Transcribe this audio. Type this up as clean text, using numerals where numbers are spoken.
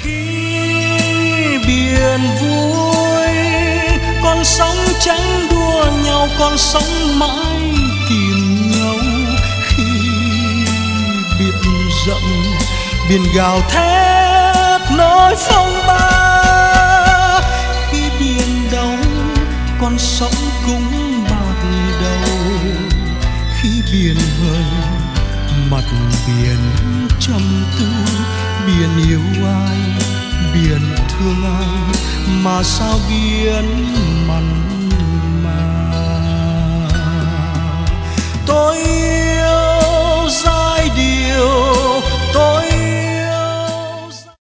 Khi biển vui, con sóng tranh đua nhau, con sóng mãi tìm nhau. Khi biển rộng, biển gào thét nói phong ba. Khi biển đông, con sóng cũng bạc đầu. Khi biển hơi, mặt biển trầm tư. Biển yêu ai, biển thương ai, mà sao biển mặn mà. Tôi yêu